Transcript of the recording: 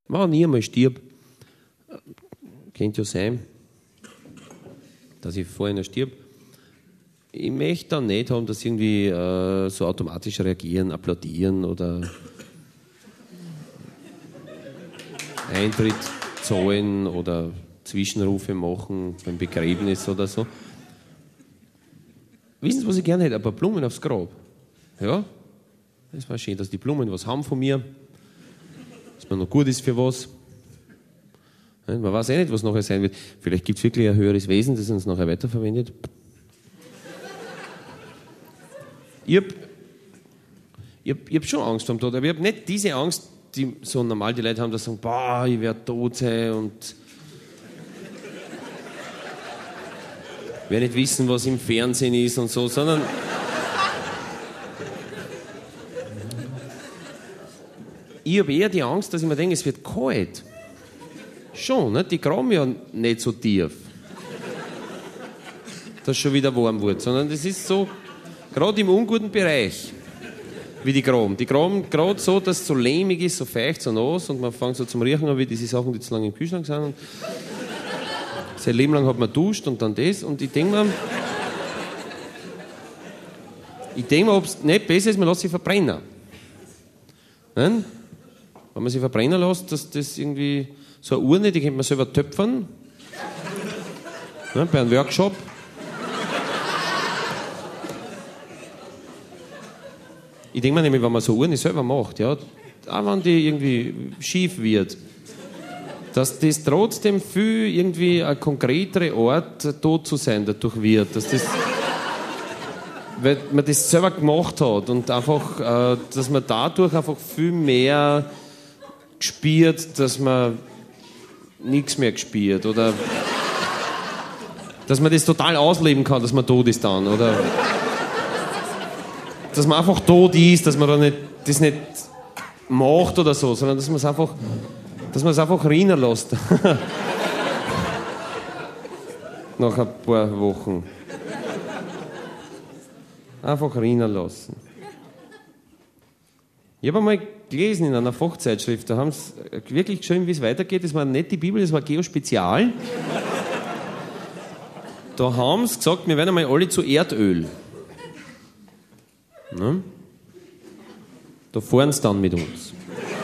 Wenn ich einmal stirb, könnte ja sein, dass ich vorher noch stirb. Ich möchte dann nicht haben, dass irgendwie so automatisch reagieren, applaudieren oder Eintritt zahlen oder Zwischenrufe machen beim Begräbnis oder so. Wissen Sie, was ich gerne hätte? Ein paar Blumen aufs Grab. Ja, das war schön, dass die Blumen was haben von mir, dass man noch gut ist für was. Man weiß eh nicht, was nachher sein wird. Vielleicht gibt es wirklich ein höheres Wesen, das uns nachher weiterverwendet. Ich hab schon Angst vor dem Tod, aber ich habe nicht diese Angst, die so normal die Leute haben, die sagen, boah, ich werde tot sein und werde nicht wissen, was im Fernsehen ist und so, sondern ich habe eher die Angst, dass ich mir denke, es wird kalt. Schon, ne? Die graben ja nicht so tief, dass es schon wieder warm wird, sondern das ist so, gerade im unguten Bereich, wie die graben. Die graben gerade so, dass es so lehmig ist, so feucht, so nass und man fängt so zum Riechen an, wie diese Sachen, die zu lange im Kühlschrank sind. Und sein Leben lang hat man duscht und dann das und ich denke mir, ob es nicht besser ist, man lässt sich verbrennen. Nein? Wenn man sich verbrennen lässt, dass das irgendwie so eine Urne, die könnte man selber töpfern. Ja, bei einem Workshop. Ich denke mir nämlich, wenn man so Urne selber macht, ja, auch wenn die irgendwie schief wird, dass das trotzdem viel irgendwie ein konkretere Ort tot zu sein dadurch wird. Dass das, weil man das selber gemacht hat und einfach, dass man dadurch einfach viel mehr spürt, dass man nichts mehr gespürt oder dass man das total ausleben kann, dass man tot ist dann oder dass man einfach tot ist, dass man da nicht, das nicht macht oder so, sondern dass man es einfach rinnen lässt. Nach ein paar Wochen. Einfach rinnen lassen. Ich habe einmal gelesen in einer Fachzeitschrift, da haben sie wirklich geschrieben, wie es weitergeht. Das war nicht die Bibel, das war Geospezial. Da haben sie gesagt, wir werden einmal alle zu Erdöl. Ne? Da fahren sie dann mit uns.